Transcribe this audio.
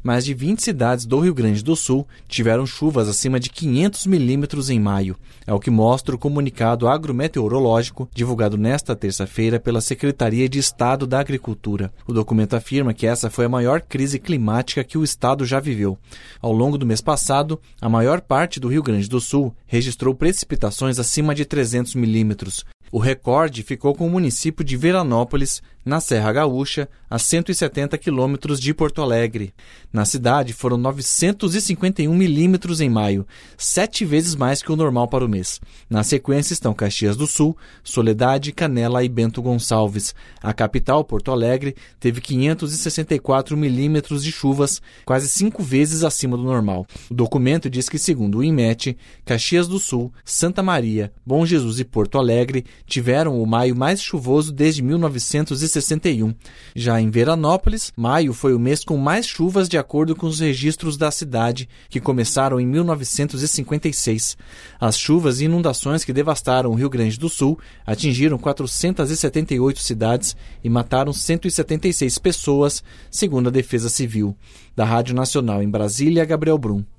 mais de 20 cidades do Rio Grande do Sul tiveram chuvas acima de 500 milímetros em maio. É o que mostra o comunicado agrometeorológico divulgado nesta terça-feira pela Secretaria de Estado da Agricultura. O documento afirma que essa foi a maior crise climática que o estado já viveu. Ao longo do mês passado, a maior parte do Rio Grande do Sul registrou precipitações acima de 300 milímetros. O recorde ficou com o município de Veranópolis, na Serra Gaúcha, a 170 quilômetros de Porto Alegre. Na cidade foram 951 milímetros em maio, 7 vezes mais que o normal para o mês. Na sequência estão Caxias do Sul, Soledade, Canela e Bento Gonçalves. A capital, Porto Alegre, teve 564 milímetros de chuvas, quase 5 vezes acima do normal. O documento diz que, segundo o INMET, Caxias do Sul, Santa Maria, Bom Jesus e Porto Alegre tiveram o maio mais chuvoso desde 1961. Já em Veranópolis, maio foi o mês com mais chuvas de acordo com os registros da cidade, que começaram em 1956. As chuvas e inundações que devastaram o Rio Grande do Sul atingiram 478 cidades e mataram 176 pessoas, segundo a Defesa Civil. Da Rádio Nacional em Brasília, Gabriel Brum.